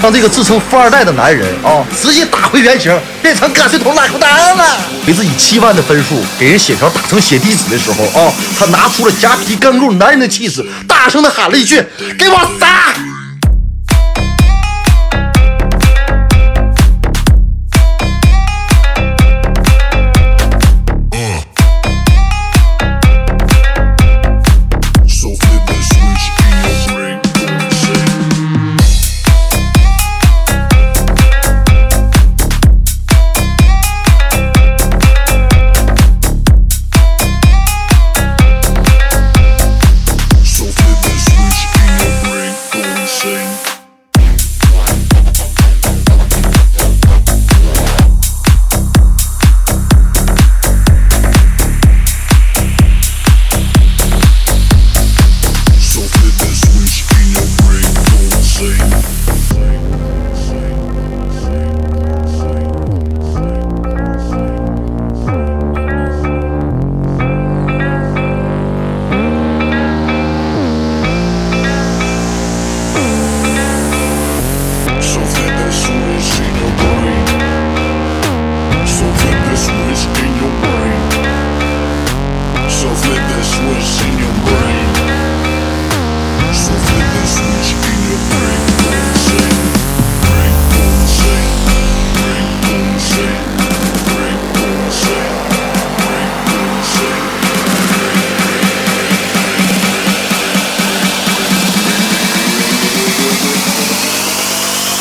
让这个自称富二代的男人啊，直接打回原形，变成泔水桶拉裤裆了。给自己7万的分数，给人写条打成血滴子的时候啊，他拿出了夹皮干够男人的气势，大声的喊了一句：“给我杀！”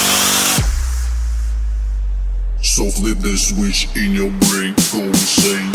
So flip the switch in your brain, go insane.